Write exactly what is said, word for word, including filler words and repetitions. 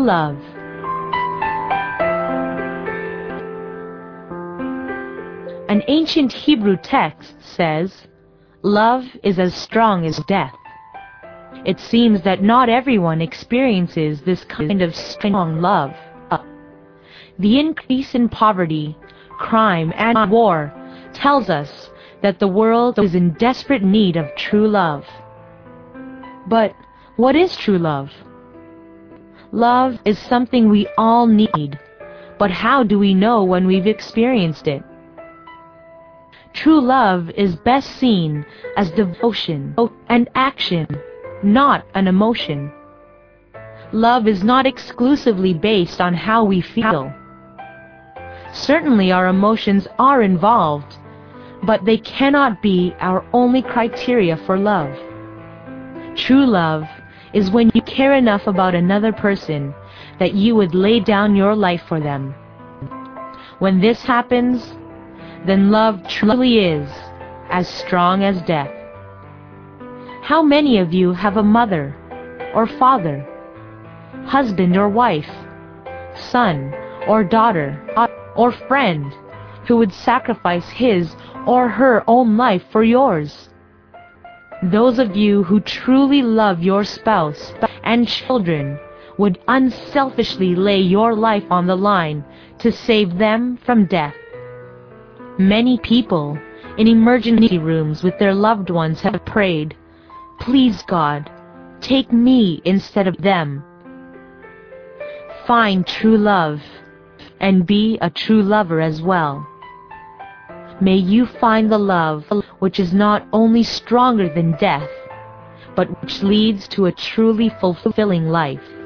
love. An ancient Hebrew text says, "Love is as strong as death." It seems that not everyone experiences this kind of strong love. The increase in poverty, crime, and war tells us that the world is in desperate need of true love. But what is true love? Love is something we all need, but how do we know when we've experienced it? True love is best seen as devotion and action, not an emotion. Love is not exclusively based on how we feel. Certainly our emotions are involved, but they cannot be our only criteria for love. True love is when you care enough about another person that you would lay down your life for them. When this happens, then love truly is as strong as death. How many of you have a mother or father, husband or wife, son or daughter, or friend who would sacrifice his or her own life for yours? Those of you who truly love your spouse and children would unselfishly lay your life on the line to save them from death. Many people in emergency rooms with their loved ones have prayed, "Please God, take me instead of them." Find true love and be a true lover as well. May you find the love which is not only stronger than death, but which leads to a truly fulfilling life.